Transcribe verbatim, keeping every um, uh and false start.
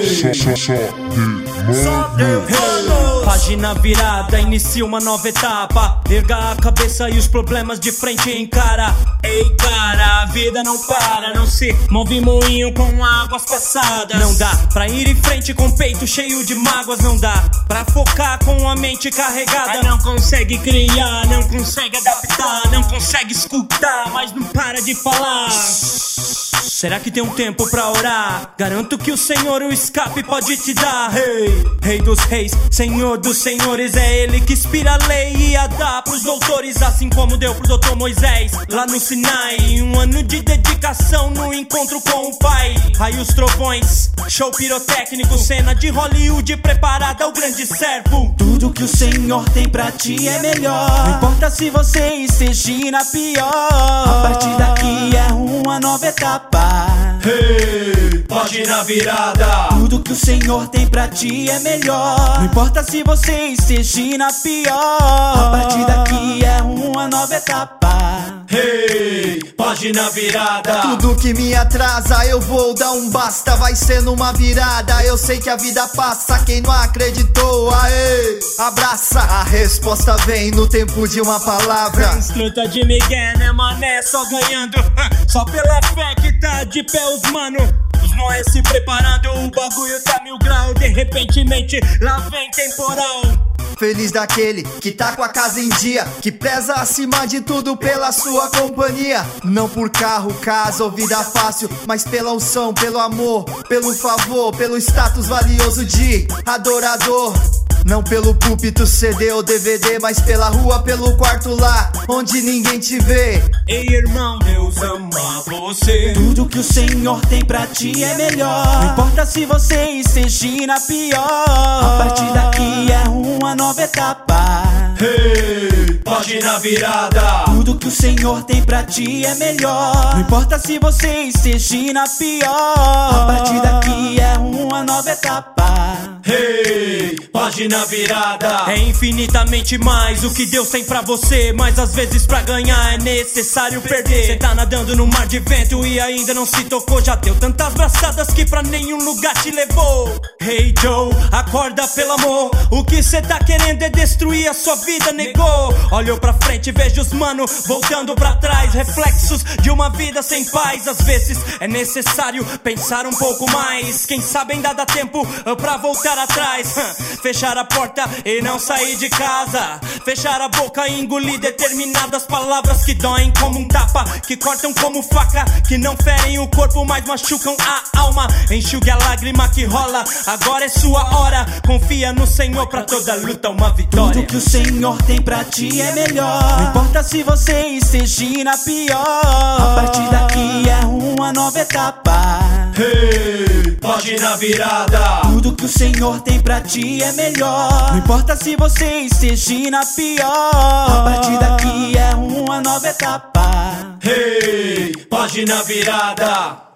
Hey. Só, só, só Deus, hey. Página virada, inicia uma nova etapa. Erga a cabeça e os problemas de frente encara. Ei cara, a vida não para, não se move moinho com águas passadas. Não dá pra ir em frente com o peito cheio de mágoas. Não dá pra focar com a mente carregada. Ai, não consegue criar, não consegue adaptar, não consegue escutar, mas não para de falar. Será que tem um tempo pra orar? Garanto que o Senhor o escape pode te dar. Rei, Rei dos reis, Senhor dos senhores, é Ele que inspira a lei e a dá pros doutores, assim como deu pro doutor Moisés lá no Sinai. Um ano de dedicação no encontro com o Pai. Raios, trovões, show pirotécnico, cena de Hollywood preparada ao grande servo. Tudo que o Senhor tem pra ti é melhor, não importa se você esteja na pior. A partir daqui é uma nova etapa. Hey, página virada. Tudo que o Senhor tem pra ti é melhor, não importa se você esteja na pior. A partir daqui é uma nova etapa. Hey, página virada. Tudo que me atrasa eu vou dar um basta. Vai ser numa virada, eu sei que a vida passa. Quem não acreditou, aê, abraça. A resposta vem no tempo de uma palavra. Luta de Miguel, né mané, só ganhando. Só pela fé que tá de pé os mano. Os nós se preparando, o bagulho tá mil grau. De repentemente, lá vem temporal. Feliz daquele que tá com a casa em dia, que preza acima de tudo pela sua companhia. Não por carro, casa ou vida fácil, mas pela unção, pelo amor, pelo favor, pelo status valioso de adorador. Não pelo púlpito, C D ou D V D, mas pela rua, pelo quarto lá, onde ninguém te vê. Ei irmão, Deus ama você. Tudo que o Senhor tem pra ti é melhor, não importa se você esteja na pior. A partir daqui é uma nova etapa. Hey, página virada. Tudo que o Senhor tem pra ti é melhor, não importa se você esteja na pior. A partir daqui é uma nova etapa. Hey, página virada. É infinitamente mais o que Deus tem pra você, mas às vezes pra ganhar é necessário perder. Cê tá nadando no mar de vento e ainda não se tocou. Já deu tantas braçadas que pra nenhum lugar te levou. Hey Joe, acorda pelo amor. O que cê tá querendo é destruir a sua vida, negou. Olhou pra frente, vejo os mano voltando pra trás. Reflexos de uma vida sem paz. Às vezes é necessário pensar um pouco mais. Quem sabe ainda dá tempo pra voltar atrás. Fechar a porta e não sair de casa. Fechar a boca e engolir determinadas palavras que doem como um tapa, que cortam como faca, que não ferem o corpo, mas machucam a alma. Enxugue a lágrima que rola, agora é sua hora. Confia no Senhor pra toda luta uma vitória. Tudo que o Senhor tem pra ti é melhor, não importa se você esteja na pior. A partir daqui é uma nova etapa. Hey, página virada. Tudo que o Senhor tem pra ti é melhor, não importa se você esteja na pior. A partir daqui é uma nova etapa. Hey, página virada.